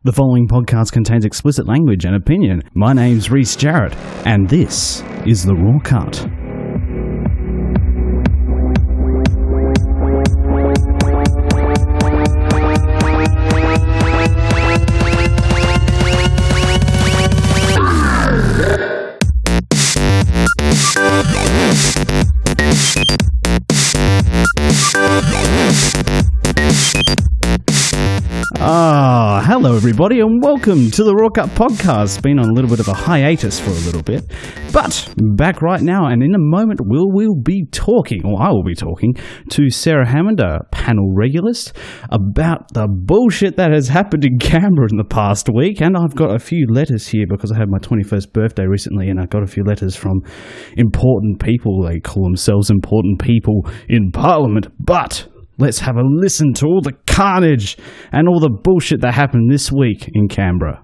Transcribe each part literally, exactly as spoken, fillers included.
The following podcast contains explicit language and opinion. My name's Reese Jarrett, and this is The Raw Cut. Ah, hello everybody and welcome to the Raw Cut Podcast. Been on a little bit of a hiatus for a little bit, but back right now, and in a moment we'll, we'll be talking, or I will be talking, to Sarah Hammond, a panel regularist, about the bullshit that has happened in Canberra in the past week. And I've got a few letters here because I had my twenty-first birthday recently, and I got a few letters from important people. They call themselves important people in Parliament, but let's have a listen to all the carnage and all the bullshit that happened this week in Canberra.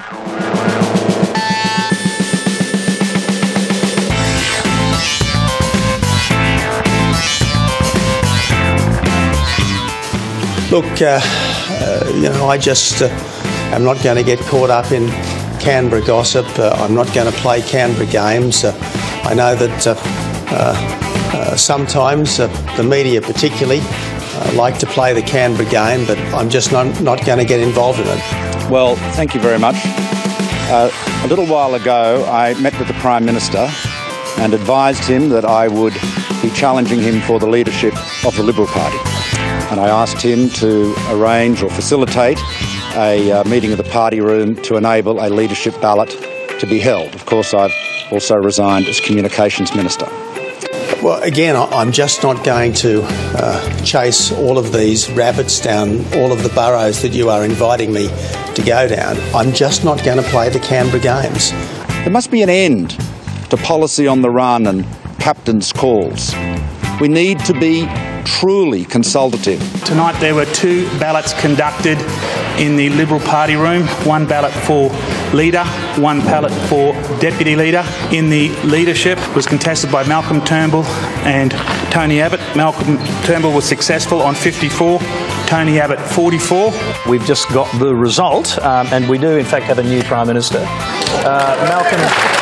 Look, uh, uh, you know, I just uh, am not going to get caught up in Canberra gossip. Uh, I'm not going to play Canberra games. Uh, I know that uh, uh, uh, sometimes uh, the media particularly uh, like to play the Canberra game, but I'm just not, not going to get involved in it. Well, thank you very much. Uh, a little while ago, I met with the Prime Minister and advised him that I would be challenging him for the leadership of the Liberal Party. And I asked him to arrange or facilitate a uh, meeting of the party room to enable a leadership ballot to be held. Of course, I've also resigned as Communications Minister. Well, again, I'm just not going to uh, chase all of these rabbits down all of the burrows that you are inviting me to go down. I'm just not going to play the Canberra games. There must be an end to policy on the run and captain's calls. We need to be truly consultative. Tonight there were two ballots conducted in the Liberal Party room, one ballot for leader, one ballot for deputy leader. In the leadership was contested by Malcolm Turnbull and Tony Abbott. Malcolm Turnbull was successful on fifty-four, Tony Abbott forty-four. We've just got the result, um, and we do in fact have a new Prime Minister. Uh, Malcolm...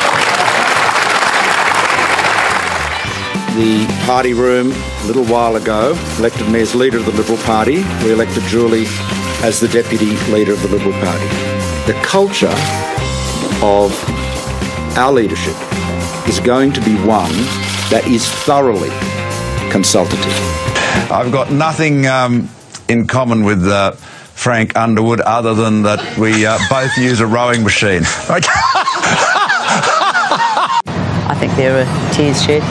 The party room a little while ago elected me as leader of the Liberal Party. We elected Julie as the deputy leader of the Liberal Party. The culture of our leadership is going to be one that is thoroughly consultative. I've got nothing um, in common with uh, Frank Underwood other than that we uh, both use a rowing machine. I think there are tears shed.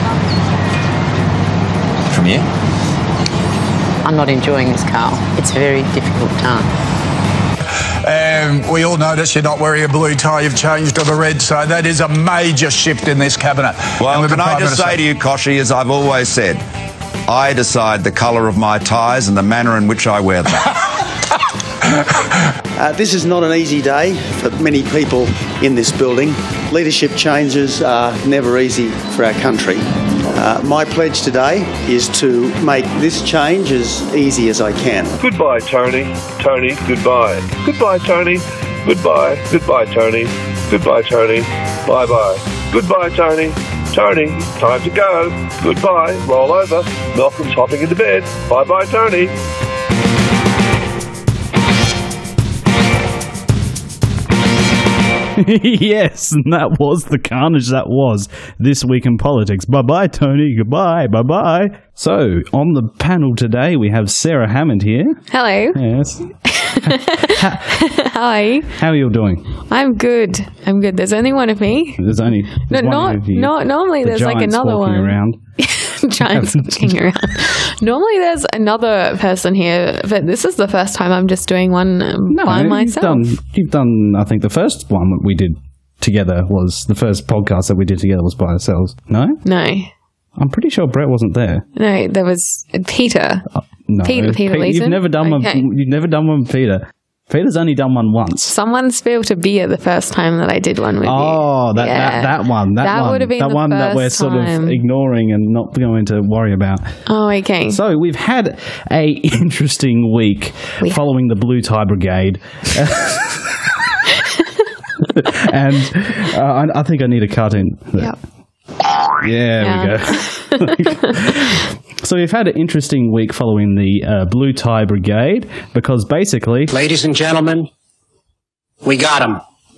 From you? I'm not enjoying this, Carl. It's a very difficult time. Um, we all notice you're not wearing a blue tie. You've changed to the red, so that is a major shift in this cabinet. Well, can I just say to you, Koshy, as I've always said, I decide the colour of my ties and the manner in which I wear them. Uh, this is not an easy day for many people in this building. Leadership changes are never easy for our country. Uh, my pledge today is to make this change as easy as I can. Goodbye, Tony. Tony, goodbye. Goodbye, Tony. Goodbye. Goodbye, Tony. Goodbye, Tony. Bye-bye. Goodbye, Tony. Tony, time to go. Goodbye. Roll over. Malcolm's hopping into bed. Bye-bye, Tony. Yes, and that was the carnage that was this week in politics. Bye-bye, Tony. Goodbye. Bye-bye. So, on the panel today, we have Sarah Hammond here. Hello. Yes. Hi. How are you doing? I'm good. I'm good. There's only one of me. There's only there's no, one not, of you. not normally the there's like another walking one. Around. Giants walking around. Normally there's another person here, but this is the first time I'm just doing one no, by you've myself. Done, you've done, I think the first one that we did together was, the first podcast that we did together was by ourselves. No? No. I'm pretty sure Brett wasn't there. No, there was Peter. Uh, no. Peter, Peter Leeson. You've never done okay. one. You've never done one with Peter. Peter's only done one once. Someone spilled a beer the first time that I did one with oh, you. Oh, that, yeah. that that one. That, that one. would have been that the one first that we're sort time. of ignoring and not going to worry about. Oh, okay. So we've had a interesting week we following the Blue Tie Brigade. and uh, I, I think I need a cartoon. Yep. Yeah, Yeah. we go. So we've had an interesting week following the uh, Blue Tie Brigade because basically... Ladies and gentlemen, we got him.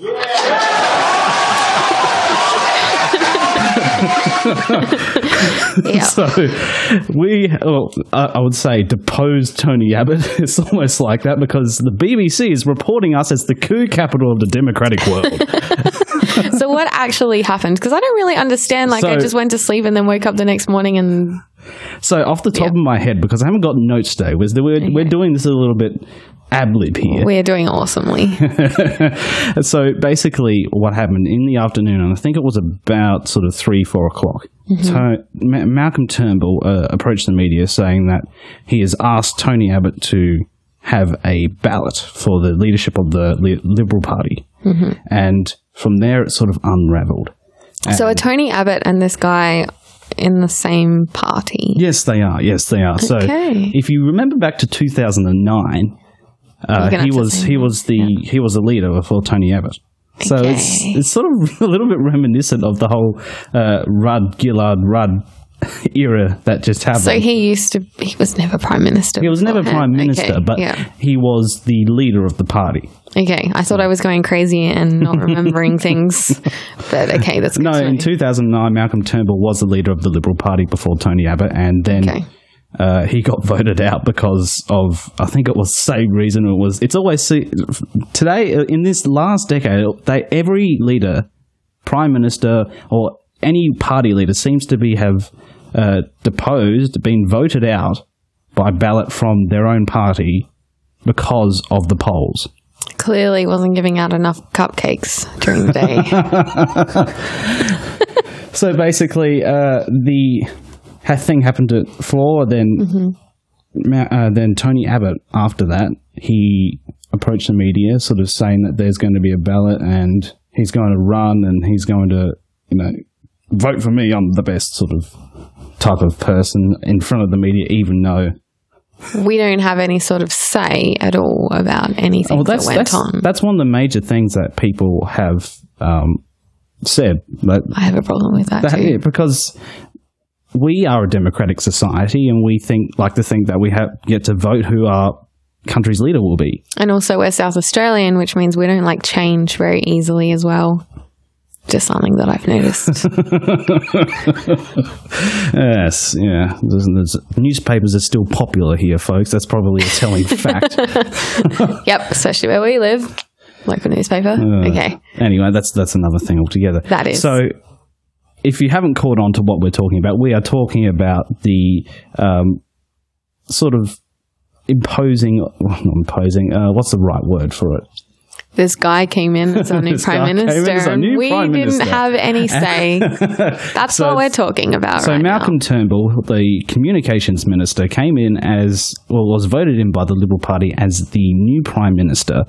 Yeah. So we, well, I I would say, deposed Tony Abbott. It's almost like that because the B B C is reporting us as the coup capital of the democratic world. So what actually happened? Because I don't really understand. Like, So- I just went to sleep and then woke up the next morning and... So off the top Yeah. of my head, because I haven't got notes today, was that we're, we're doing this a little bit ad-lib here. We're doing awesomely. So basically what happened in the afternoon, and I think it was about sort of three, four o'clock, so Ma- Malcolm Turnbull uh, approached the media saying that he has asked Tony Abbott to have a ballot for the leadership of the Li- Liberal Party. And from there it sort of unravelled. So are Tony Abbott and this guy in the same party? Yes, they are. Yes, they are. So Okay. if you remember back to two thousand nine, You're uh, gonna he have to was say he that. was the he was a leader before Tony Abbott. So Okay. it's it's sort of a little bit reminiscent of the whole uh, Rudd Gillard Rudd era that just happened. So he used to... He was never Prime Minister. He was never beforehand. prime minister, Okay, but yeah. he was the leader of the party. Okay, I thought I was going crazy and not remembering things, but okay, that's good No, to in know. two thousand nine, Malcolm Turnbull was the leader of the Liberal Party before Tony Abbott, and then Okay. uh, he got voted out because of, I think it was the same reason. It was. It's always see, today uh, in this last decade, they every leader, prime minister, or any party leader seems to be have uh, deposed, been voted out by ballot from their own party because of the polls. Clearly wasn't giving out enough cupcakes during the day. So basically, uh, the ha- thing happened at four. Then, Ma- uh, then Tony Abbott. After that, he approached the media, sort of saying that there's going to be a ballot and he's going to run and he's going to, you know, vote for me. I'm the best sort of type of person in front of the media, even though. We don't have any sort of say at all about anything Oh, that that's went that's, on. that's one of the major things that people have um, said. That, I have a problem with that, that too. yeah, because we are a democratic society, and we think like to think that we have get to vote who our country's leader will be. And also we're South Australian, which means we don't like change very easily as well. Just something that I've noticed. Yes, yeah. There's, there's, newspapers are still popular here, folks. That's probably a telling fact. Yep, especially where we live. Like a newspaper. Uh, Okay. Anyway, that's that's another thing altogether. That is. So, if you haven't caught on to what we're talking about, we are talking about the um, sort of imposing, well, not imposing, uh, what's the right word for it? This guy came in as our new This guy prime came in minister, as our and new we prime didn't minister. have any say. That's So- what we're talking about So right Malcolm now. Turnbull, the communications minister, came in as, well, was voted in by the Liberal Party as the new prime minister,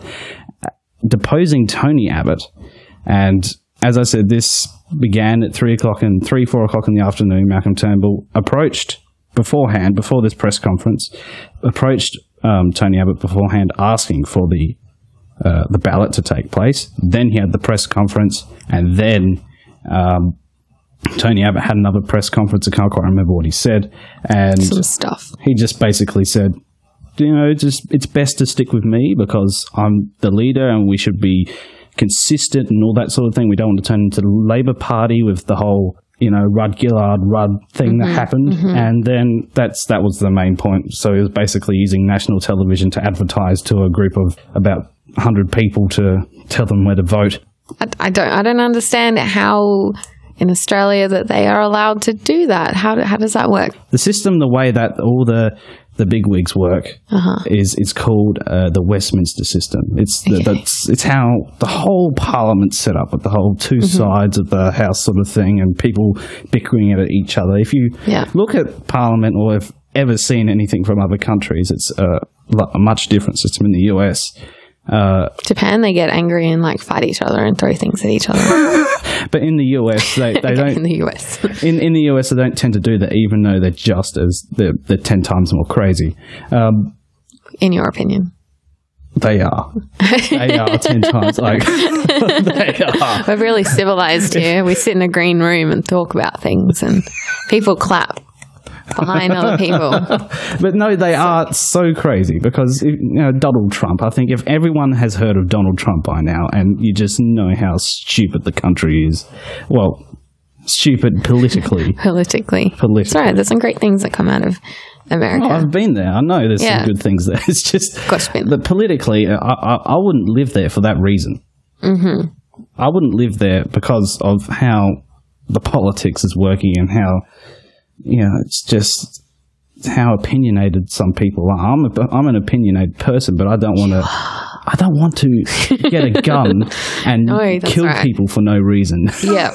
deposing Tony Abbott. And as I said, this began at three o'clock and three, four o'clock in the afternoon. Malcolm Turnbull approached beforehand, before this press conference, approached um, Tony Abbott beforehand, asking for the uh, the ballot to take place. Then he had the press conference, and then um, Tony Abbott had another press conference. I can't quite remember what he said, and Some stuff. he just basically said, you know, just it's best to stick with me because I'm the leader and we should be consistent and all that sort of thing. We don't want to turn into the Labor Party with the whole, you know, Rudd Gillard Rudd thing that happened. And then that's that was the main point. So he was basically using national television to advertise to a group of about one hundred people to tell them where to vote. I, I don't. I don't understand how in Australia that they are allowed to do that. How how does that work? The system, the way that all the the bigwigs work, Uh-huh. is it's called uh, the Westminster system. It's the, that's it's how the whole Parliament's set up, with the whole two sides of the House sort of thing, and people bickering at each other. If you Yeah. look at Parliament or have ever seen anything from other countries, it's uh, lo- a much different system in the U S. Uh, Japan, they get angry and like fight each other and throw things at each other. but in the U S, they, they Okay, don't. in the U S. In, in the U S, they don't tend to do that, even though they're just as they're, they're ten times more crazy. Um, In your opinion? They are. They are ten times like they are. We're really civilized here. We sit in a green room and talk about things, and people clap behind other people. But no, they are so crazy because, you know, Donald Trump, I think if everyone has heard of Donald Trump by now, and you just know how stupid the country is, well, stupid politically. Politically. Politically. Sorry, there's some great things that come out of America. Oh, I've been there. I know there's Yeah. some good things there. It's just Of course, been. that politically, I, I, I wouldn't live there for that reason. Mm-hmm. I wouldn't live there because of how the politics is working and how, you know, it's just how opinionated some people are. I'm, a, I'm an opinionated person, but I don't want to. I don't want to get a gun and No, that's kill right. people for no reason. Yeah.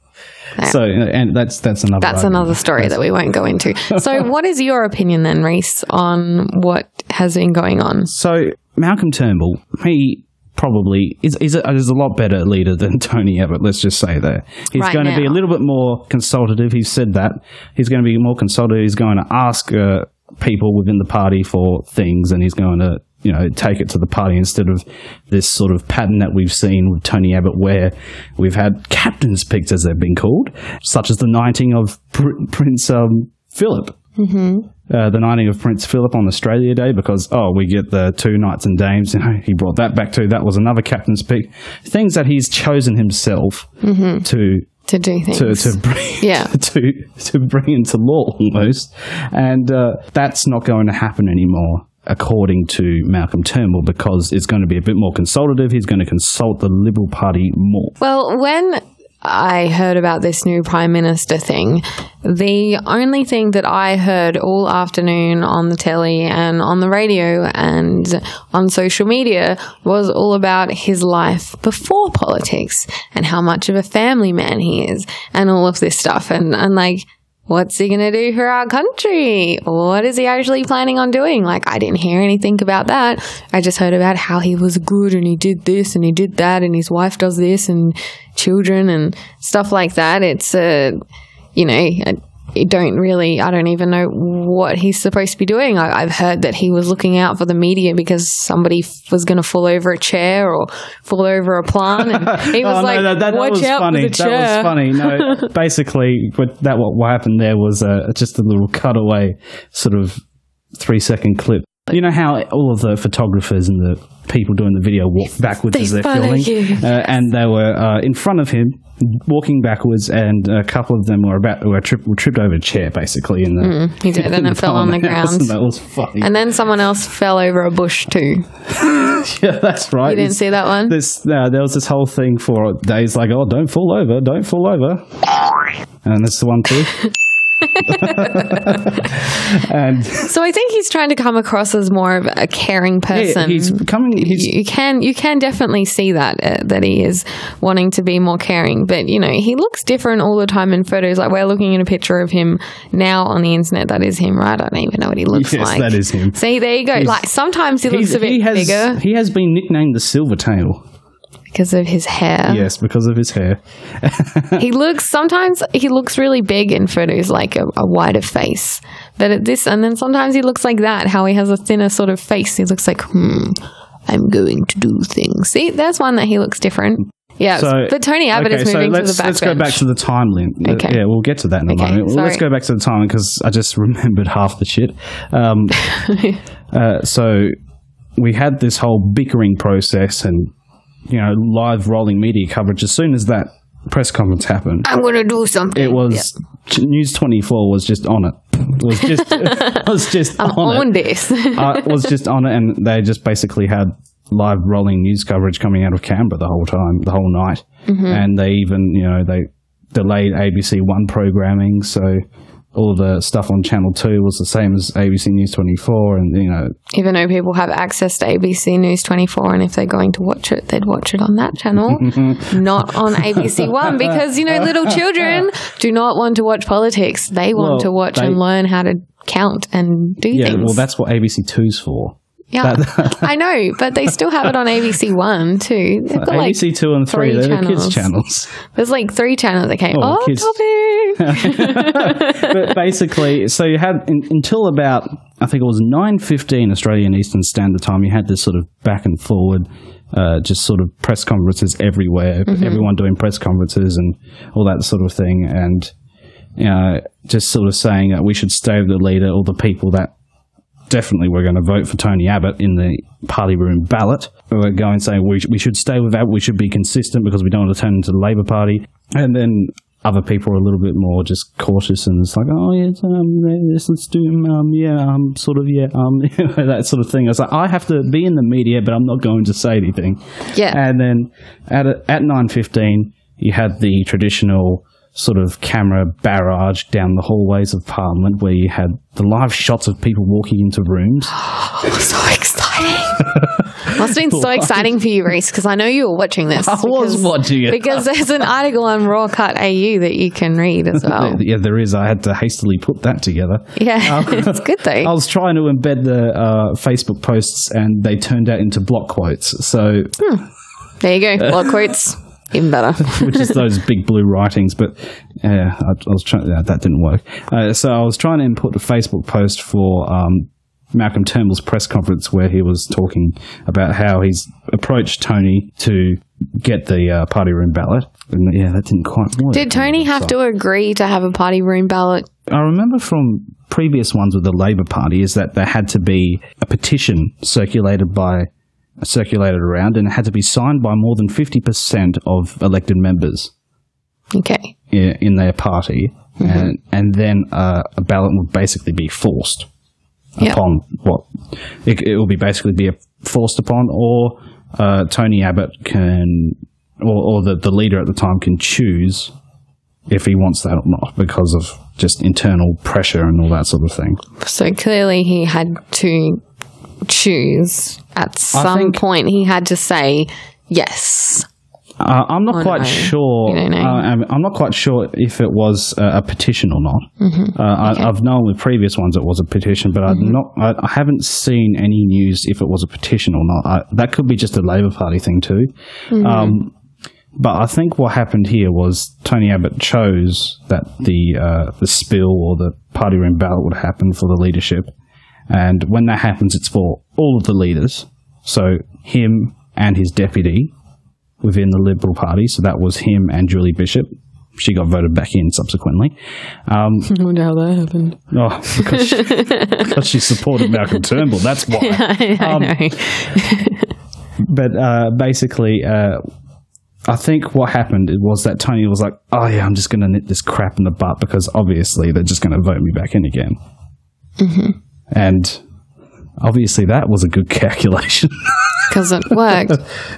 So, and that's that's another. That's argument. another story that we won't go into. So what is your opinion then, Reese, on what has been going on? So Malcolm Turnbull, he probably is is a, is a lot better leader than Tony Abbott. Let's just say that he's Right going to be a now. little bit more consultative. He's said that he's going to be more consultative. He's going to ask uh, people within the party for things, and he's going to, you know, take it to the party instead of this sort of pattern that we've seen with Tony Abbott, where we've had captains picked, as they've been called, such as the knighting of Pr- Prince um, Philip. Mm-hmm. Uh, the knighting of Prince Philip on Australia Day, because, oh, we get the two knights and dames, you know, he brought that back too. That was another captain's pick. Things that he's chosen himself Mm-hmm. to To do things. to to bring Yeah. to to bring into law almost, and uh, that's not going to happen anymore, according to Malcolm Turnbull, because it's going to be a bit more consultative. He's going to consult the Liberal Party more. Well, when I heard about this new Prime Minister thing, the only thing that I heard all afternoon on the telly and on the radio and on social media was all about his life before politics and how much of a family man he is and all of this stuff. And, and like, what's he going to do for our country? What is he actually planning on doing? Like, I didn't hear anything about that. I just heard about how he was good and he did this and he did that and his wife does this and children and stuff like that. It's, uh, you know, I, I don't really, I don't even know what he's supposed to be doing. I, I've heard that he was looking out for the media because somebody f- was going to fall over a chair or fall over a plant. And he was Oh, no, like, that, that, that watch was out funny. for the chair. That was funny. No, basically, what that what happened there was uh, just a little cutaway, sort of three second clip. You know how all of the photographers and the people doing the video walk backwards They as they're follow filming, you. uh, and they were uh, in front of him, walking backwards, and a couple of them were about were, tri- were tripped over a chair, basically. In the Mm, he did, in and the it fell on the parliament house, ground. and that was funny. And then someone else fell over a bush too. Yeah, that's right. You didn't It's- see that one? This uh, there was this whole thing for days, like, oh, don't fall over, don't fall over, and that's the one too. And So I think he's trying to come across as more of a caring person. he's becoming. He's, you can you can definitely see that uh, that he is wanting to be more caring, but you know he looks different all the time in photos. Like we're looking at a picture of him now on the internet. That is him, right? I don't even know what he looks yes, like. that is him. See, there you go. He's- like sometimes he looks he's- a bit he has, bigger He has been nicknamed the Silvertail. because of his hair. Yes, because of his hair. He looks sometimes he looks really big in photos, like a, a wider face. But at this, and then sometimes he looks like that. How he has a thinner sort of face. He looks like, hmm, I'm going to do things. See, there's one that he looks different. Yeah, So, but Tony Abbott okay, is moving so let's, to the back let's go back bench. to the timeline. Okay. Yeah, we'll get to that in a Okay, moment. Well, let's sorry. go back to the timeline because I just remembered half the shit. Um, uh, so we had this whole bickering process and, you know, live rolling media coverage. As soon as that press conference happened, I'm going to do something. it was News twenty-four was just on it. It was just it was just I'm on, on it. this. uh, it was just on it, and they just basically had live rolling news coverage coming out of Canberra the whole time, the whole night, Mhm. and they even, you know, they delayed A B C One programming, so all the stuff on Channel Two was the same as A B C News twenty-four, and you know, Even though people have access to A B C News twenty-four, and if they're going to watch it, they'd watch it on that channel, not on A B C One, because, you know, little children do not want to watch politics. They want Well, to watch they- and learn how to count and do yeah, things. well, that's what A B C Two's for. Yeah, I know, but they still have it on A B C One too. They've got A B C like Two and Three, they're channels. the kids' channels. There's like three channels. Okay, Oh, oh, kids. topic. But basically, so you had in, until about I think it was nine fifteen Australian Eastern Standard Time. You had this sort of back and forward, uh, just sort of press conferences everywhere. Mm-hmm. Everyone doing press conferences and all that sort of thing, and you know, just sort of saying that we should stay with the leader or the people that definitely were going to vote for Tony Abbott in the party room ballot. We were going saying we, sh- we should stay with Abbott, we should be consistent because we don't want to turn into the Labor Party. And then other people are a little bit more just cautious and it's like, oh, yes, um, yes let's do him, um, yeah, um, sort of, yeah, um, that sort of thing. I was like, I have to be in the media, but I'm not going to say anything. Yeah. And then at, a, at nine fifteen, you had the traditional sort of camera barrage down the hallways of Parliament where you had the live shots of people walking into rooms. So exciting. Must have been so exciting for you, Reese, because I know you were watching this. I was watching it. Because there's an article on Raw Cut A U that you can read as well. Yeah, there is. I had to hastily put that together. Yeah, Um, it's good though. I was trying to embed the uh, Facebook posts and they turned out into block quotes. So, Hmm. There you go. Block quotes. Even better. which is those big blue writings. But yeah, I, I was trying. Yeah, that didn't work. Uh, so I was trying to input a Facebook post for um, Malcolm Turnbull's press conference where he was talking about how he's approached Tony to get the uh, party room ballot. And yeah, that didn't quite work. Did Tony have to agree to have a party room ballot? I remember from previous ones with the Labor Party is that there had to be a petition circulated by circulated around and it had to be signed by more than fifty percent of elected members. Okay. In, in their party. Mm-hmm. And, and then uh, a ballot would basically be forced yep. upon what? It, it will be basically be forced upon or uh, Tony Abbott can, or, or the, the leader at the time can choose if he wants that or not because of just internal pressure and all that sort of thing. So clearly he had to choose at some think, point. He had to say yes. Uh, I'm not or quite no. sure. You don't know. Uh, I'm, I'm not quite sure if it was uh, a petition or not. Mm-hmm. Uh, okay. I, I've known with previous ones it was a petition, but mm-hmm. I'm not. I, I haven't seen any news if it was a petition or not. I, that could be just a Labor Party thing too. Mm-hmm. Um, but I think what happened here was Tony Abbott chose that the uh, the spill or the party room ballot would happen for the leadership. And when that happens, it's for all of the leaders. So him and his deputy within the Liberal Party. So that was him and Julie Bishop. She got voted back in subsequently. Um, I wonder how that happened. Oh, because she, because she supported Malcolm Turnbull. That's why. I, I um, know. But uh, basically, uh, I think what happened was that Tony was like, oh, yeah, I'm just going to nip this crap in the butt because obviously they're just going to vote me back in again. Mm-hmm. And obviously that was a good calculation. Because it worked.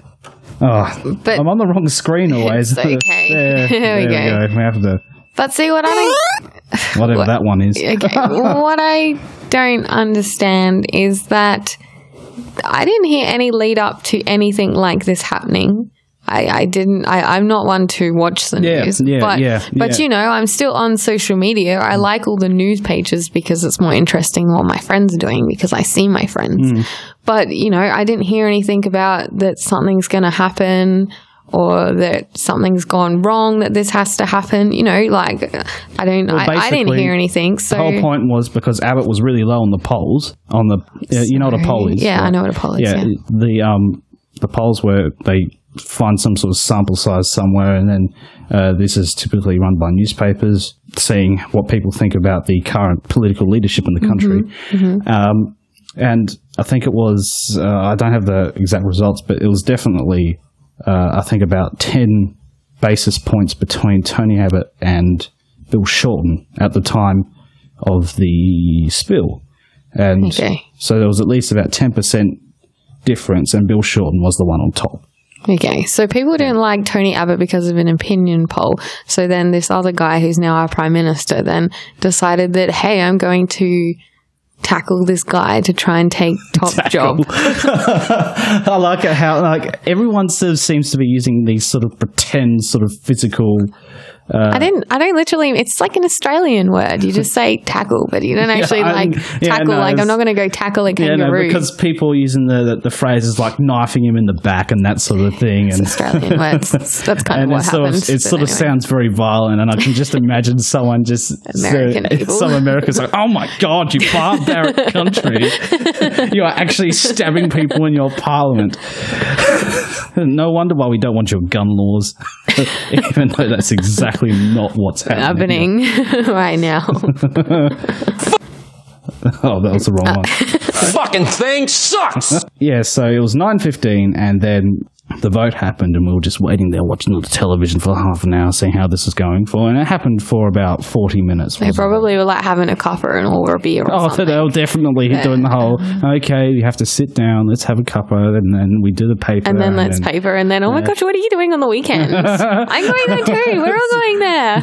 Oh, but I'm on the wrong screen always. It's okay. there, there, there we, go. we go. We have to. But see what I don't... Whatever what, that one is. Okay. What I don't understand is that I didn't hear any lead up to anything like this happening. I, I didn't, I, I'm not one to watch the yeah, news. Yeah, but, yeah, but yeah. you know, I'm still on social media. I like all the news pages because it's more interesting what my friends are doing because I see my friends. Mm. But, you know, I didn't hear anything about that something's going to happen or that something's gone wrong, that this has to happen. You know, like, I don't, well, I, I didn't hear anything. So the whole point was because Abbott was really low on the polls, on the, uh, you know what a poll is? Yeah, right? I know what a poll is. Yeah, Yeah. the, um, the polls where they find some sort of sample size somewhere and then uh, this is typically run by newspapers seeing what people think about the current political leadership in the country. Mm-hmm. Mm-hmm. Um, and I think it was, uh, I don't have the exact results, but it was definitely, uh, I think about ten basis points between Tony Abbott and Bill Shorten at the time of the spill. And okay. so there was at least about ten percent difference and Bill Shorten was the one on top. Okay, so people didn't like Tony Abbott because of an opinion poll. So then this other guy who's now our Prime Minister then decided that, hey, I'm going to tackle this guy to try and take top Tackle. job. I like it how like everyone sort of seems to be using these sort of pretend sort of physical Uh, I didn't. I don't literally. It's like an Australian word. You just say tackle, but you don't actually yeah, like yeah, tackle. no, like I'm not going to go tackle a Yeah, kangaroo. no, because people using the, the the phrases like knifing him in the back and that sort of thing. It's and Australian words. That's, that's kind and of what it sort happened. of, it sort of anyway. sounds very violent, and I can just imagine someone just American uh, people. some Americans like, oh my god, you barbaric country! You are actually stabbing people in your parliament. No wonder why we don't want your gun laws, even though that's exactly not what's happening, happening right now. Oh, that was the wrong one. Fucking thing sucks! Yeah, so it was nine fifteen, and then the vote happened, and we were just waiting there watching the television for half an hour, seeing how this is going for, and it happened for about forty minutes. They probably were like having a cuppa and or a beer or Oh, something. they were definitely Yeah. doing the whole, okay, you have to sit down, let's have a cuppa, and then we do the paper. And then let's paper, and then, oh my Yeah. gosh, what are you doing on the weekends? I'm going there too. We're all going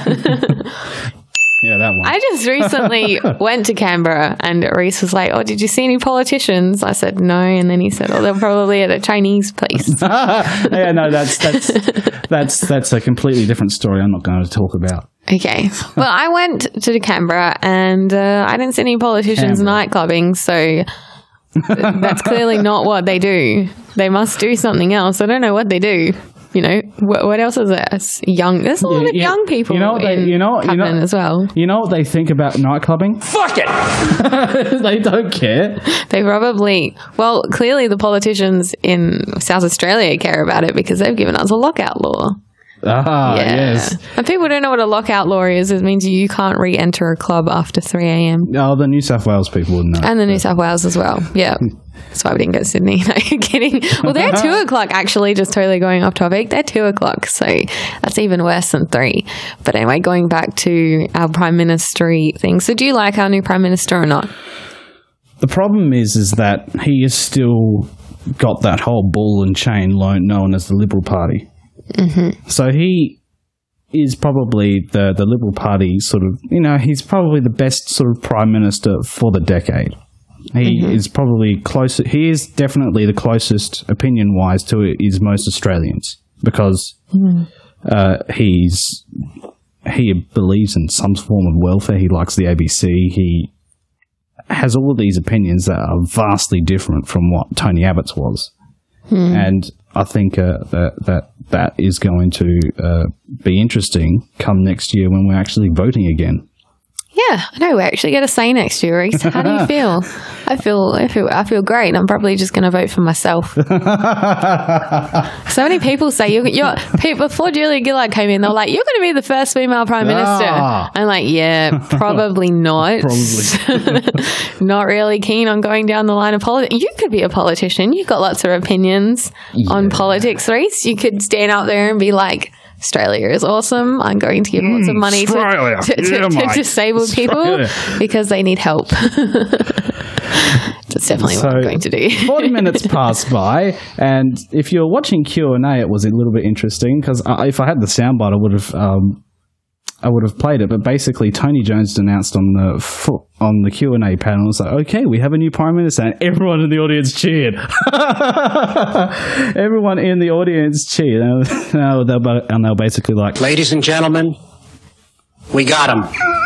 there. Yeah, that one. I just recently went to Canberra, and Reese was like, oh, did you see any politicians? I said, no. And then he said, oh, they're probably at a Chinese place. Yeah, no, that's, that's, that's, that's a completely different story I'm not going to talk about. Okay. Well, I went to Canberra, and uh, I didn't see any politicians Canberra. nightclubbing, so that's clearly not what they do. They must do something else. I don't know what they do. You know, what, what else is there? It's young. There's a lot Yeah, of yeah. young people You know what they- in you know- you know- Papuan as well. You know what they think about nightclubbing? Fuck it! They don't care. They probably, well, clearly the politicians in South Australia care about it because they've given us a lockout law. Ah, Yeah. yes. And people don't know what a lockout law is. It means you can't re-enter a club after three a.m. Oh, the New South Wales people would know. And the New South Wales as well. Yeah. That's why we didn't go to Sydney. No, you're kidding. Well, they're two o'clock, actually, just totally going off topic. They're two o'clock, so that's even worse than three. But anyway, going back to our Prime Minister thing. So do you like our new Prime Minister or not? The problem is, is that he has still got that whole ball and chain loan known as the Liberal Party. Mm-hmm. So he is probably the, the Liberal Party sort of, you know, he's probably the best sort of Prime Minister for the decade. He Mm-hmm. is probably closer, he is definitely the closest opinion-wise to it is most Australians because Mm. uh, he's, he believes in some form of welfare. He likes the A B C. He has all of these opinions that are vastly different from what Tony Abbott's was. Hmm. And I think uh, that, that that is going to uh, be interesting come next year when we're actually voting again. Yeah, I know. We actually get a say next year, Reese. How do you feel? I feel, I feel, I feel great. I'm probably just going to vote for myself. So many people say you're, you're pe- before Julia Gillard came in, they were like, "You're going to be the first female prime minister." Ah. I'm like, "Yeah, probably not. Probably. Not really keen on going down the line of politics. You could be a politician. You've got lots of opinions on politics, Reese. You could stand up there and be like." Australia is awesome. I'm going to give lots of money to, Australia. to, to, Yeah, to mate. disabled Australia. people because they need help. That's definitely what I'm going to do. forty minutes passed by, and if you're watching Q and A, it was a little bit interesting because if I had the soundbite, I would have um, I would have played it. But basically, Tony Jones announced on the fo- on the Q and A panel, it's like, okay, we have a new prime minister, and everyone in the audience cheered. Everyone in the audience cheered, and they'll, and they'll basically like, Ladies and gentlemen, we got him.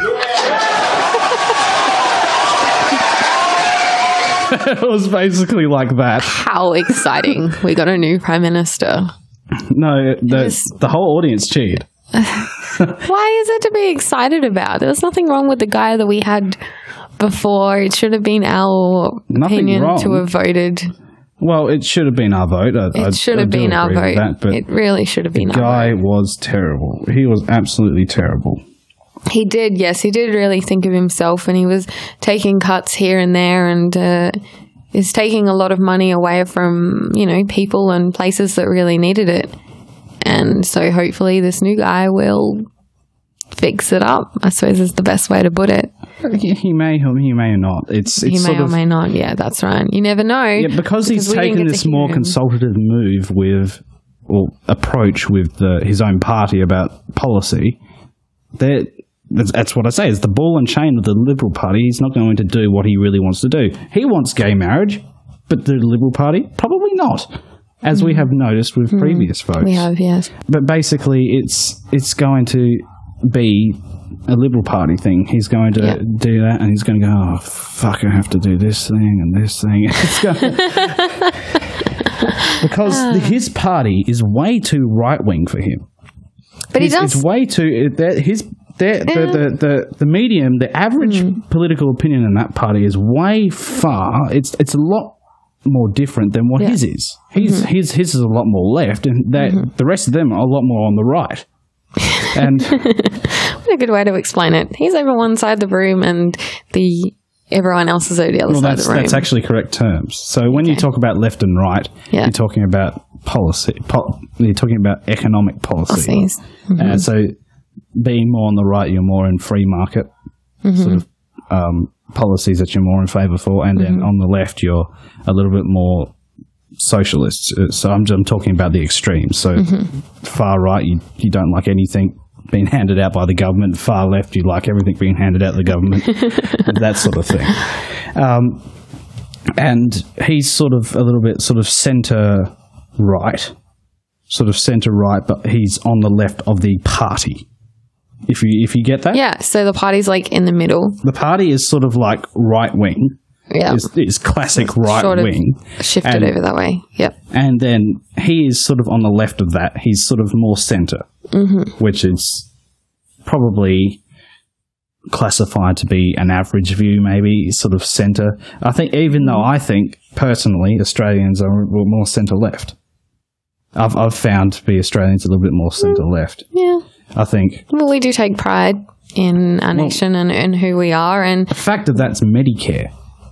it was basically like that. How exciting. We got a new prime minister. No, the Yes. the whole audience cheered. Why is it to be excited about? There was nothing wrong with the guy that we had before. It should have been our Nothing opinion wrong. to have voted. Well, it should have been our vote. I, It I- should I have do been our agree with vote. that, but It really should have been the our guy vote. was terrible. He was absolutely terrible. He did, yes. He did really think of himself, and he was taking cuts here and there, and uh, is taking a lot of money away from, you know, people and places that really needed it. And so hopefully this new guy will fix it up, I suppose is the best way to put it. He, he may, he may not. It's, it's He sort may or of, may not. Yeah, that's right. You never know. yeah, because he's we didn't taken get to this hear more him. consultative move with, or approach with the, his own party about policy. That that's, that's what I say. It's the ball and chain of the Liberal Party. He's not going to do what he really wants to do. He wants gay marriage, but the Liberal Party probably not, as we have noticed with previous votes. We have, yes. But basically, it's it's going to be a Liberal Party thing. He's going to Yeah. do that, and he's going to go, oh, fuck, I have to do this thing and this thing. It's going because his party is way too right-wing for him. But he It's- does. It's way too... that His... The, the, the, the, the medium, the average Mm. political opinion in that party is way far. It's it's a lot more different than what Yeah. his is. His, Mhm. his his is a lot more left, and that Mm-hmm. the rest of them are a lot more on the right. And What a good way to explain it. He's over one side of the room and the everyone else is over the other well, side that's of the room. that's actually correct terms. So when you talk about left and right, Yeah. you're talking about policy. Po- you're talking about economic policy. Policies. Mhm. Uh, so being more on the right, you're more in free market Mhm. sort of um, policies that you're more in favour for, and then Mhm. on the left, you're a little bit more socialist. Uh, So I'm, I'm talking about the extremes. So Mhm. far right, you you don't like anything being handed out by the government. Far left, you like everything being handed out the government. That sort of thing. Um, and he's sort of a little bit sort of centre right, sort of centre right, but he's on the left of the party. If you if you get that, Yeah, so the party's like in the middle. the party is sort of like right wing. Yeah. is, is classic right Sort of wing. shifted And- over that way. Yep. And then he is sort of on the left of that. He's sort of more centre, Mhm. which is probably classified to be an average view, maybe sort of centre. I think, even though I think personally Australians are more centre left. I've I've found to be Australians a little bit more centre left. Yeah. I think Well, we do take pride in our nation and, and who we are. And the fact that that's Medicare.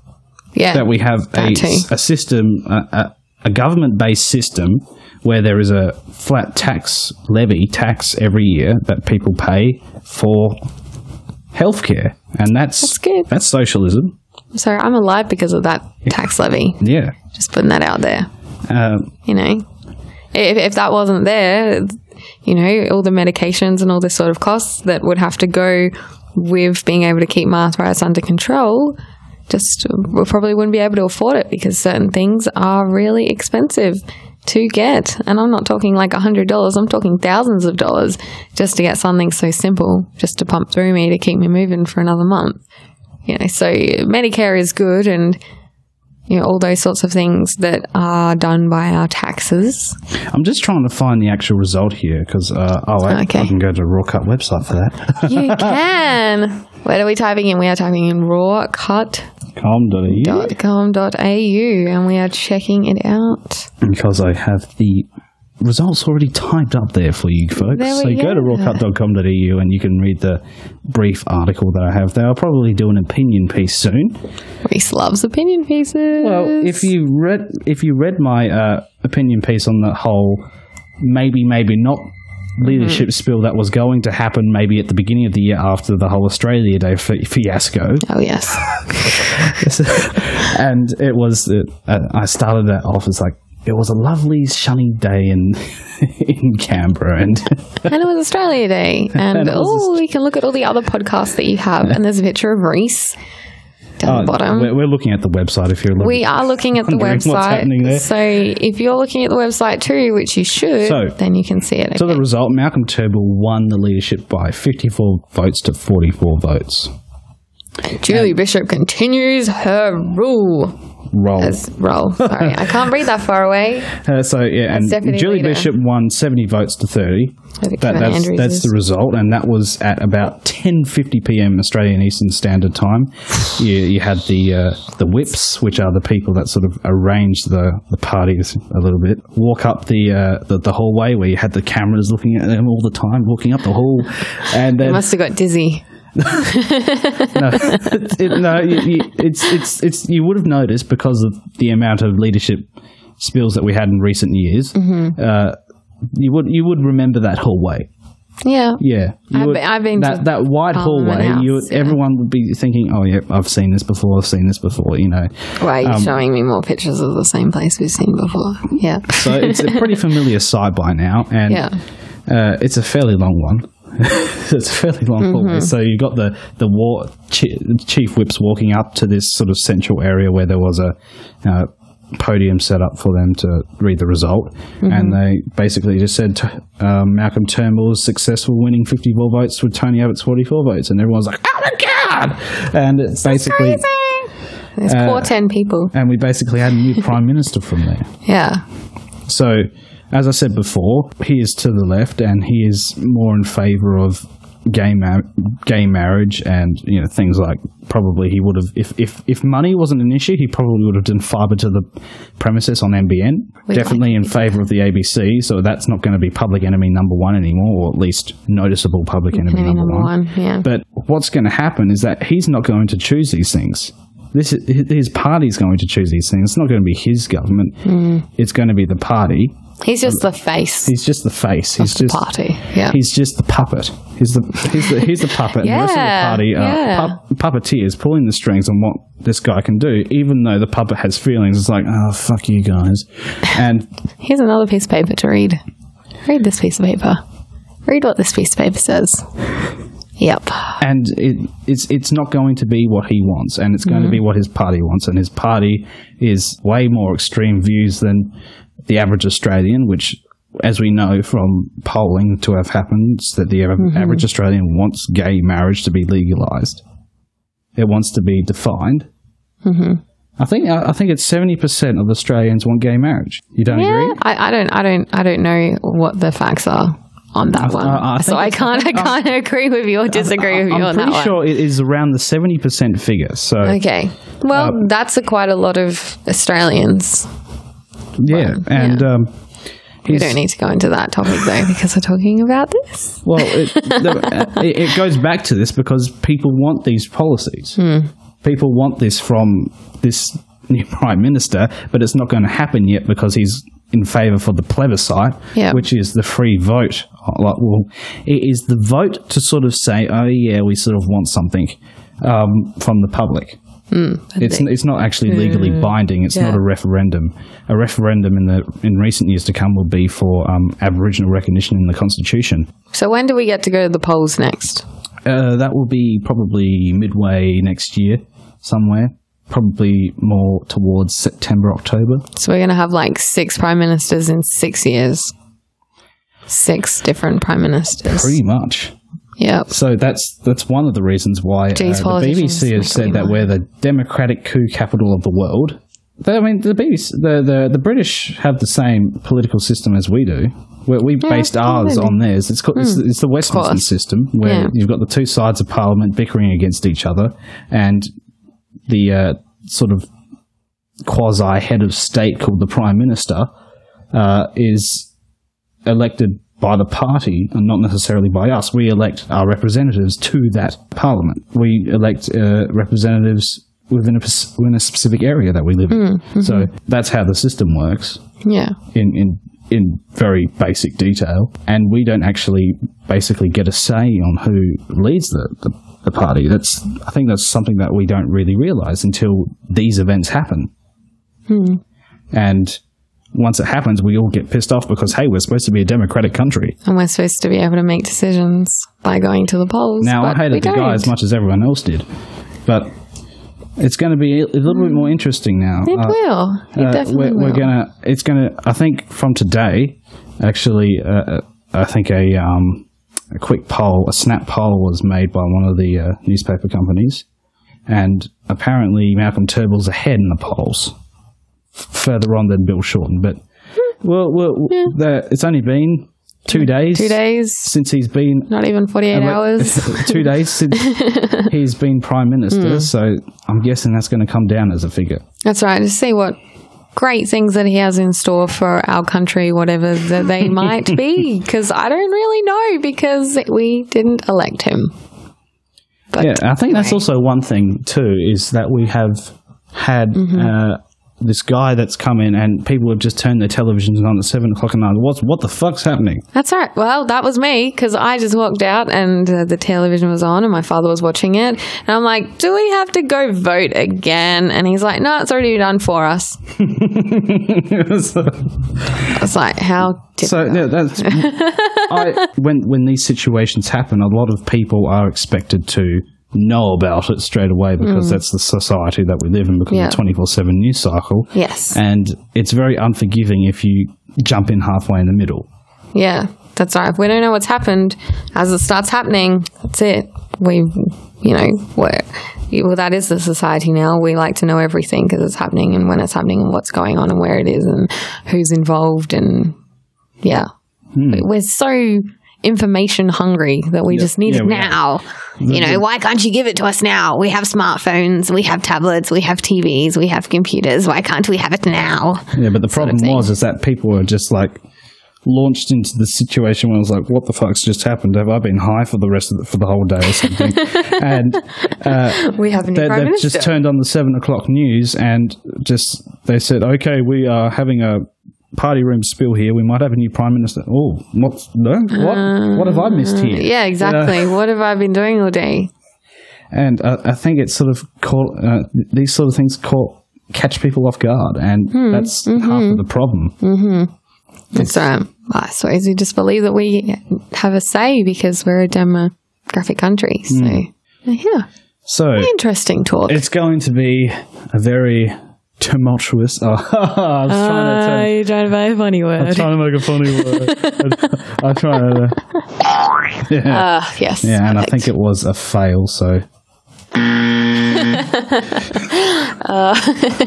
yeah, That we have a, that too. a system, a, a, a government-based system where there is a flat tax levy, tax every year that people pay for healthcare, and that's That's good. That's socialism. So I'm alive because of that tax levy. Yeah. Just putting that out there. Um, You know, if, if that wasn't there, you know, all the medications and all this sort of costs that would have to go with being able to keep my arthritis under control, just we probably wouldn't be able to afford it because certain things are really expensive to get. And I'm not talking like one hundred dollars, I'm talking thousands of dollars just to get something so simple, just to pump through me to keep me moving for another month. You know, so Medicare is good, and you know, all those sorts of things that are done by our taxes. I'm just trying to find the actual result here because uh, oh, I, Okay. I can go to the Raw Cut website for that. You can. What are we typing in? We are typing in rawcut com dot a u dot com dot a u and we are checking it out. because I have the results already typed up there for you folks. There So we go to go. rawcut dot com dot a u and you can read the brief article that I have there. I'll probably do an opinion piece soon. Reese loves opinion pieces. Well, if you read if you read my uh, opinion piece on the whole maybe maybe not leadership spill that was going to happen maybe at the beginning of the year after the whole Australia Day fi- fiasco. Oh, yes. And it was uh, I started that off as like it was a lovely sunny day in in Canberra, and And it was Australia Day. And, And it was oh, you can look at all the other podcasts that you have. And there's a picture of Reese down Oh, the bottom. We're, we're looking at the website if you're looking. We are looking at the wondering what's happening website. there. So if you're looking at the website too, which you should, So- then you can see it. So Okay. the result, Malcolm Turnbull won the leadership by fifty-four votes to forty-four votes. Julie Bishop continues her rule. Roll. As roll. Sorry, I can't read that far away. Uh, so yeah, and deputy Julie leader. Bishop won seventy votes to thirty. I think That, Kevin that's Andrews that's is. the result, and that was at about ten fifty p.m. Australian Eastern Standard Time. You, you had the uh, the whips, which are the people that sort of arrange the, the parties a little bit, walk up the, uh, the the hallway where you had the cameras looking at them all the time, walking up the hall, and You then must have got dizzy. no, it, no you, you, it's it's it's you would have noticed because of the amount of leadership spills that we had in recent years. Mhm. Uh, you would you would remember that hallway. Yeah. Yeah, you I've would- been- I've been to that that wide Parliament hallway. You House, would, everyone would be thinking, "Oh yeah, I've seen this before. I've seen this before." You know. Why are you Um, showing me more pictures of the same place we've seen before? Yeah. So it's a pretty familiar sight by now, and Yeah. uh, it's a fairly long one. It's a fairly long hallway. Mhm. So you got the the war chi- chief whips walking up to this sort of central area where there was a uh, podium set up for them to read the result, mm-hmm. and they basically just said um, Malcolm Turnbull was successful, winning fifty-four votes with Tony Abbott's forty-four votes, and everyone's like, "Oh my god!" And it's That's basically crazy. There's uh, poor ten people, and we basically had a new prime minister from there. Yeah. So, as I said before, he is to the left, and he is more in favour of gay ma- gay marriage, and you know things like probably he would have if, if if money wasn't an issue, he probably would have done fibre to the premises on N B N. We Definitely like in favour of the A B C, so that's not going to be public enemy number one anymore, or at least noticeable public enemy, enemy number, number one. one yeah. But what's going to happen is that he's not going to choose these things. This is, his party's going to choose these things. It's not going to be his government. Mm. It's going to be the party. He's just the face. He's just the face. He's of the just party. Yeah. He's just the puppet. He's the he's the he's the puppet. yeah, and the rest of the party are yeah. pu- puppeteers pulling the strings on what this guy can do. Even though the puppet has feelings, it's like, oh fuck you guys. And here's another piece of paper to read. Read this piece of paper. Read what this piece of paper says. Yep. And it, it's it's not going to be what he wants, and it's going mm-hmm. to be what his party wants, and his party is way more extreme views than the average Australian, which, as we know from polling to have happened, that the mm-hmm. average Australian wants gay marriage to be legalised. It wants to be defined. Mm-hmm. I think I think it's seventy percent of Australians want gay marriage. You don't yeah, agree? I, I don't. I don't. I don't know what the facts are on that I, one. I, I so I can't. I can't um, agree with you or disagree I, with you I'm on that one. I'm pretty sure it is around the seventy percent figure. So okay. Well, uh, that's a, quite a lot of Australians. Yeah, well, and yeah. Um, we don't need to go into that topic though, because we're talking about this. Well, it, the, it, it goes back to this because people want these policies. Hmm. People want this from this new prime minister, but it's not going to happen yet because he's in favour for the plebiscite, yep. which is the free vote. Like, well, it is the vote to sort of say, oh yeah, we sort of want something um, from the public. Mm, it's they, it's not actually legally mm, binding. It's yeah. not a referendum. A referendum in the in recent years to come will be for um, Aboriginal recognition in the Constitution. So when do we get to go to the polls next? Uh, that will be probably midway next year, somewhere. Probably more towards September, October. So we're going to have like six prime ministers in six years. Six different prime ministers. Pretty much. Yep. So that's that's one of the reasons why Jeez, uh, the B B C has said that we're the democratic coup capital of the world. But, I mean, the B B C, the, the the British have the same political system as we do. Where we yeah, based ours really. on theirs. It's called, mm, it's, it's the Westminster system, where yeah. you've got the two sides of Parliament bickering against each other, and the uh, sort of quasi head of state called the Prime Minister uh, is elected by the party and not necessarily by us. We elect our representatives to that Parliament. We elect uh, representatives within a, within a specific area that we live in. Mm-hmm. So that's how the system works. Yeah. In, in in very basic detail. And we don't actually basically get a say on who leads the, the, the party. That's I think that's something that we don't really realise until these events happen. Hmm. And once it happens, we all get pissed off because, hey, we're supposed to be a democratic country. And we're supposed to be able to make decisions by going to the polls. Now, I hated the don't. guy as much as everyone else did. But it's going to be a little mm. bit more interesting now. It uh, will. It uh, definitely we're, will. We're gonna. It's gonna. I think from today, actually, uh, I think a um, a quick poll, a snap poll, was made by one of the uh, newspaper companies, and apparently Malcolm Turnbull's ahead in the polls, f- further on than Bill Shorten. But well, well, yeah. the, it's only been two days. Two days since he's been. Not even forty-eight ele- hours. Two days since he's been Prime Minister, mm. so I'm guessing that's going to come down as a figure. That's right. To see what great things that he has in store for our country, whatever that they might be, because I don't really know because we didn't elect him. But yeah, I think anyway. That's also one thing too, is that we have had mm-hmm. uh, this guy that's come in and people have just turned their televisions on at seven o'clock at night. What, what the fuck's happening? That's right. Well, that was me because I just walked out and uh, the television was on and my father was watching it. And I'm like, do we have to go vote again? And he's like, no, it's already done for us. so, I was like, how So, yeah, that's... I, when, when these situations happen, a lot of people are expected to know about it straight away because Mm. that's the society that we live in because Yeah. of the twenty-four seven news cycle. Yes. And it's very unforgiving if you jump in halfway in the middle. Yeah, that's right. If we don't know what's happened, as it starts happening, that's it. We, you know, we're, well, that is the society now. We like to know everything because it's happening and when it's happening and what's going on and where it is and who's involved and, yeah. Hmm. We're so information hungry that we Yeah, just need yeah, it we now. You know, The- why can't you give it to us now? We have smartphones, we have tablets, we have T Vs, we have computers. Why can't we have it now? Yeah, but the Sort of problem thing. was is that people were just like launched into the situation where I was like, what the fuck's just happened? Have I been high for the rest of the, for the whole day or something? and uh, We have a new they, Prime they've Minister. just turned on the seven o'clock news and just they said, okay, we are having a party room spill here. We might have a new prime minister. Oh, what's no? What? what have I missed here? Yeah, exactly. Uh, What have I been doing all day? and uh, I think it's sort of caught uh, these sort of things caught catch people off guard, and Hmm, that's mhm. half of the problem. Mm-hmm. That's right. I suppose you just believe that we have a say because we're a demographic country. So, Mm. yeah. So Interesting talk. it's going to be a very tumultuous. Oh, I was trying to. Uh, Turn, you're trying to buy a funny word. I'm trying to make a funny word. I, I try to. Yeah. Uh, yes. Yeah, and I perfect. think it was a fail. So. uh,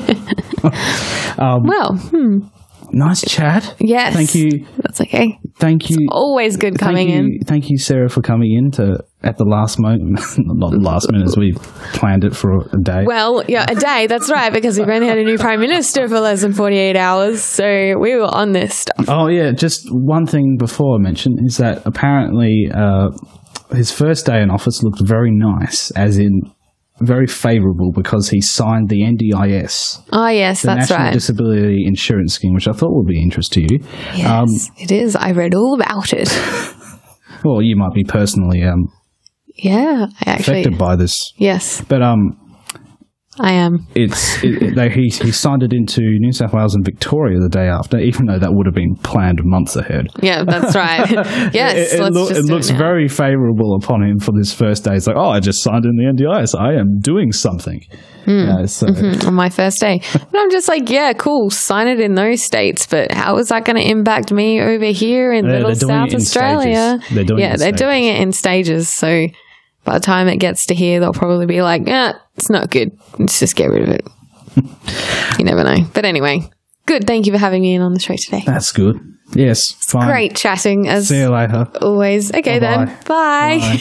Um, well, hmm. nice chat. Yes. Thank you. That's okay. Thank you. Always good coming thank you, in. Thank you, Sarah, for coming in to at the last moment. Not the last minute, as we planned it for a day. Well, yeah, a day. That's right, because we've only had a new prime minister for less than forty-eight hours, so we were on this stuff. Oh yeah, just one thing before I mention is that apparently uh, his first day in office looked very nice, as in very favourable because he signed the N D I S, Oh, yes, the that's National right. Disability Insurance Scheme, which I thought would be of interest to you. Um, Yes, it is. I read all about it. Well, you might be personally um, Yeah, I actually. affected by this, Yes, but um. I am. It's it, it, they, he he signed it into New South Wales and Victoria the day after, even though that would have been planned months ahead. Yeah, that's right. Yes, it, it, let's loo- just it do looks it now. very favourable upon him for this first day. It's like, oh, I just signed in the N D I S. I am doing something. Hmm. Yeah, so Mhm, on my first day. But I'm just like, yeah, cool, sign it in those states, but how is that going to impact me over here in They're- little they're doing South it in Australia? stages. They're doing yeah, it in they're stages. doing it in stages. So by the time it gets to here, they'll probably be like, yeah, it's not good. Let's just get rid of it. You never know. But anyway, good. Thank you for having me in on the show today. that's good. Yes, fine. Great chatting as See you later. always. Okay then. Bye.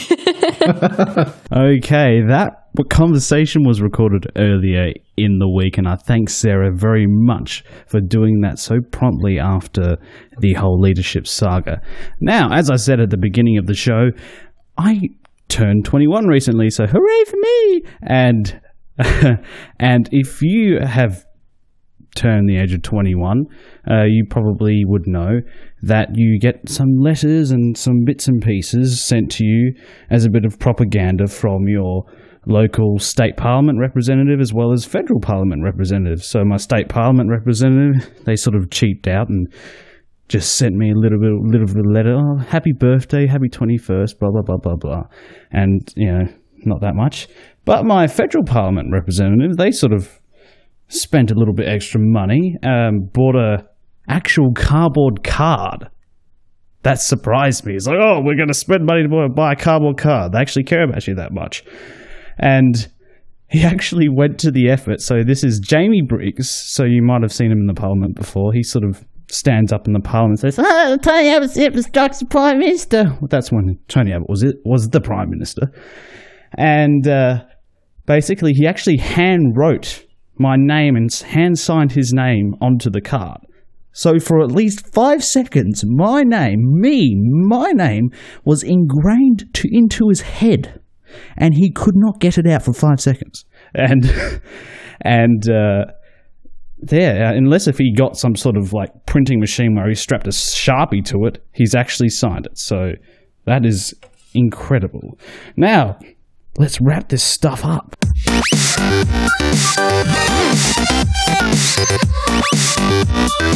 Okay, that conversation was recorded earlier in the week, and I thank Sarah very much for doing that so promptly after the whole leadership saga. Now, as I said at the beginning of the show, I turned twenty-one recently, so hooray for me! And and if you have turned the age of twenty-one, uh, you probably would know that you get some letters and some bits and pieces sent to you as a bit of propaganda from your local state parliament representative as well as federal parliament representative. So my state parliament representative, they sort of cheaped out and just sent me a little bit, little bit of letter. Oh, happy birthday, happy twenty-first, blah, blah, blah, blah, blah. And, you know, not that much. But my federal parliament representative, they sort of spent a little bit extra money, um, bought a actual cardboard card. That surprised me. It's like, oh, we're going to spend money to buy a cardboard card. They actually care about you that much. And he actually went to the effort. So this is Jamie Briggs. So you might have seen him in the parliament before. He sort of stands up in the parliament and says, oh, Tony Abbott's infrastructure prime minister. Well, that's when Tony Abbott was it was the prime minister. And uh, basically he actually hand wrote my name and hand signed his name onto the card. So for at least five seconds, my name, me, my name was ingrained to, into his head, and he could not get it out for five seconds. And and uh, there, unless if he got some sort of like printing machine where he strapped a Sharpie to it, he's actually signed it. So that is incredible. Now, let's wrap this stuff up.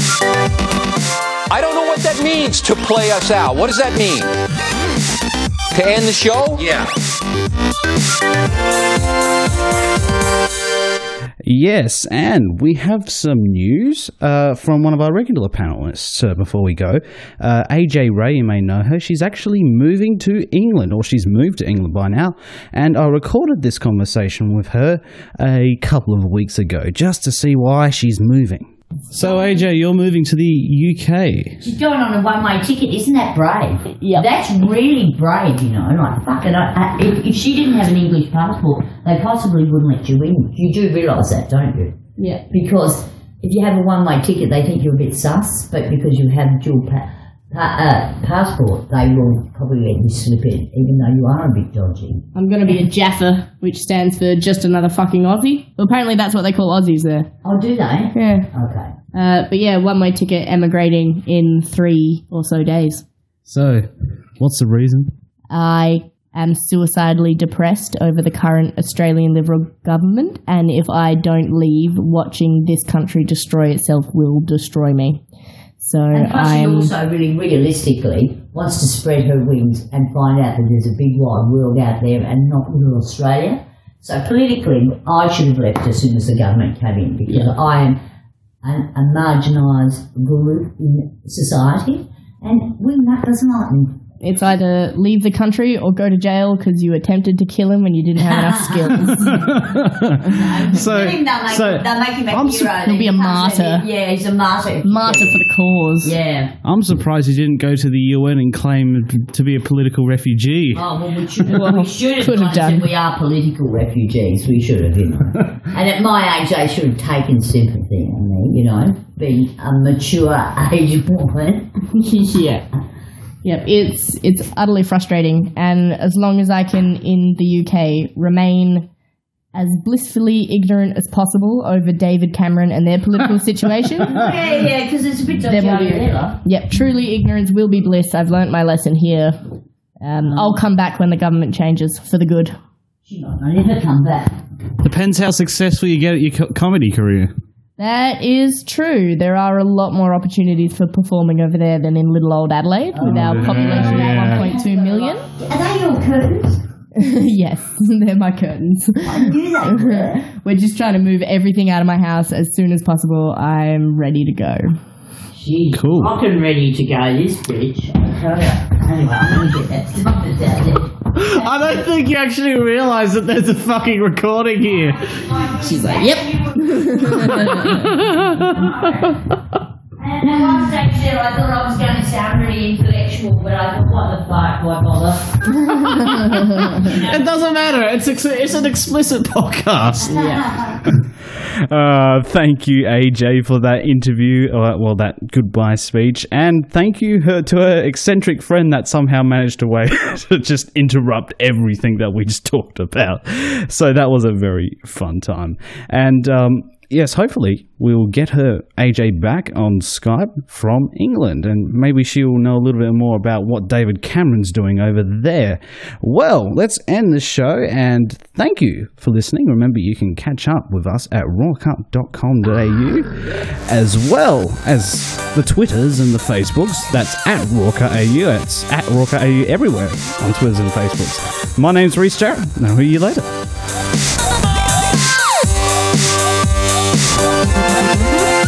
I don't know what that means to play us out. What does that mean? To end the show? Yeah. Yes, and we have some news uh, from one of our regular panelists uh, before we go. Uh, A J Ray, you may know her. She's actually moving to England, or she's moved to England by now. And I recorded this conversation with her a couple of weeks ago just to see why she's moving. So, A J, you're moving to the U K. She's going on a one-way ticket. Isn't that brave? Yeah. That's really brave, you know. Like, fuck it. I, I, if, if she didn't have an English passport, they possibly wouldn't let you in. You do realise that, don't you? Yeah. Because if you have a one-way ticket, they think you're a bit sus, but because you have dual pa- pa- uh, passport, they will probably let you slip in, even though you are a bit dodgy. I'm going to be a Jaffa, which stands for just another fucking Aussie. Well, apparently that's what they call Aussies there. Oh, do they? Yeah. Okay. Uh, but yeah, one-way ticket, emigrating in three or so days. So, what's the reason? I am suicidally depressed over the current Australian Liberal government, and if I don't leave, watching this country destroy itself will destroy me. So And plus she I'm... also really realistically wants to spread her wings and find out that there's a big wide world out there and not little Australia. So politically, I should have left as soon as the government came in, because Yeah. I am an, a marginalised group in society, and we that doesn't like me. It's either leave the country or go to jail because you attempted to kill him when you didn't have enough skills. So, They'll make, so they'll make him a I'm hero. su- He'll be a He comes in, martyr. Yeah, he's a martyr. Martyr for the cause. Yeah. I'm surprised you didn't go to the U N and claim to be a political refugee. Oh, well, we should, Well, we should have, could have gone and done. said we are political refugees. We should have, you know. And at my age, they should have taken sympathy on me, you know, being a mature age woman. Yeah. Yep, it's it's utterly frustrating, and as long as I can, in the U K, remain as blissfully ignorant as possible over David Cameron and their political situation. yeah, yeah, because it's a bit dodgy Then we'll over be- there. Yep, truly ignorance will be bliss. I've learnt my lesson here. Um, I'll come back when the government changes for the good. She might not ever come back. Depends how successful you get at your co- comedy career. That is true. There are a lot more opportunities for performing over there than in little old Adelaide, with our yeah, population yeah. of one point two million. Are they your curtains? Yes, they're my curtains. I knew they were. We're just trying to move everything out of my house as soon as possible. I'm ready to go. She's Cool. fucking ready to go, this bitch. I tell you. Anyway, I'm going to get that stuff that's out there. I don't think you actually realise that there's a fucking recording here. She's like, yep. And at one stage there, I thought I was going to sound really intellectual, but I thought, what the fuck, why bother? It doesn't matter. It's ex- it's an explicit podcast. Yeah. Uh, thank you, A J, for that interview. Uh, well, that goodbye speech, and thank you her, to her eccentric friend that somehow managed to way to just interrupt everything that we just talked about. So that was a very fun time, and um, yes, hopefully we'll get her, A J, back on Skype from England, and maybe she'll know a little bit more about what David Cameron's doing over there. Well, let's end the show, and thank you for listening. Remember, you can catch up with us at rawcup dot com dot a u, as well as the Twitters and the Facebooks. That's at rawcupau. That's at rawcupau everywhere on Twitters and Facebooks. My name's Reece Jarrett, and I'll hear you later.